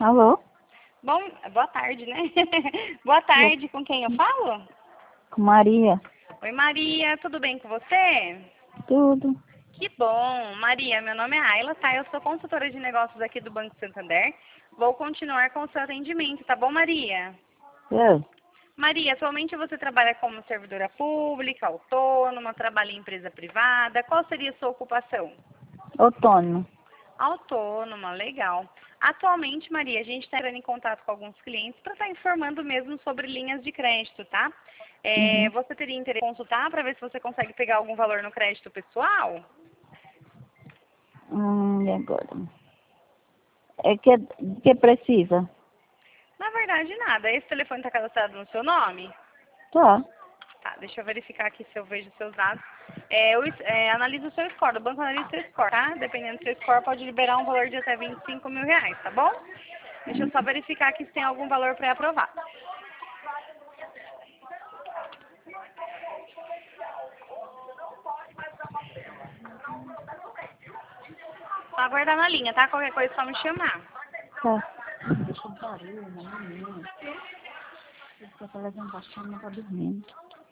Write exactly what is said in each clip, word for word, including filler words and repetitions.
Alô? Bom, boa tarde, né? Boa tarde, com quem eu falo? Com Maria. Oi, Maria, tudo bem com você? Tudo. Que bom. Maria, meu nome é Ayla, tá? Eu sou consultora de negócios aqui do Banco Santander. Vou continuar com o seu atendimento, tá bom, Maria? Eu? Maria, atualmente você trabalha como servidora pública, autônoma, trabalha em empresa privada. Qual seria a sua ocupação? Autônomo. Autônoma, legal. Atualmente, Maria, a gente está entrando em contato com alguns clientes para estar informando mesmo sobre linhas de crédito, tá? É, Uhum. você teria interesse em consultar para ver se você consegue pegar algum valor no crédito pessoal? Hum, e agora? É que, que precisa? Na verdade, nada. Esse telefone está cadastrado no seu nome? Tá. Tá, deixa eu verificar aqui se eu vejo seus dados. É, eu, é, analisa o seu score, o banco analisa o seu score, tá? Dependendo do seu score, pode liberar um valor de até vinte e cinco mil reais, tá bom? Deixa eu só verificar aqui se tem algum valor pré-aprovado. Só aguardar na linha, tá? Qualquer coisa é só me chamar. Tá. Deixa eu barulho na menina. Porque ela levando baixando, não tá dormindo.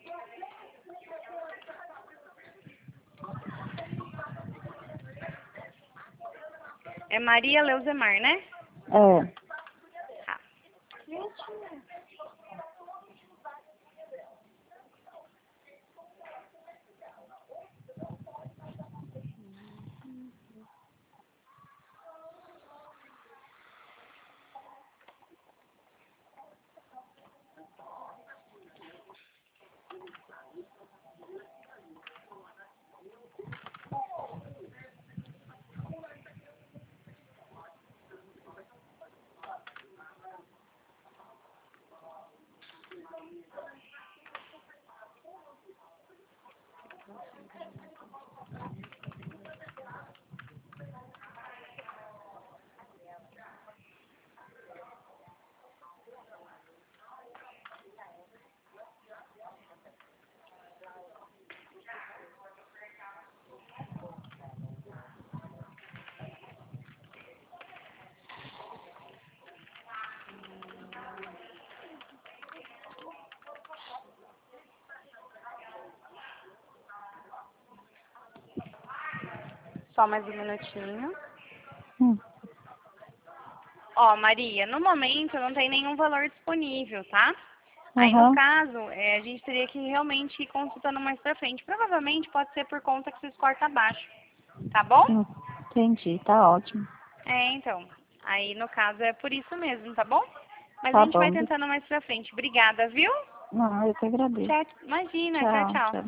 É Maria Leuzemar, né? É. Tá. Só mais um minutinho. Hum. Ó, Maria, no momento não tem nenhum valor disponível, tá? Aí, no Aham. caso, é, a gente teria que realmente ir consultando mais pra frente. Provavelmente pode ser por conta que seu score tá baixo, tá bom? Hum. Entendi. Tá ótimo. É, então. Aí, no caso, é por isso mesmo, tá bom? Mas a Tá gente vai bom. tentando mais pra frente. Obrigada, viu? Não, eu que agradeço. Tchau. Imagina, tchau, Tchau, tchau. tchau.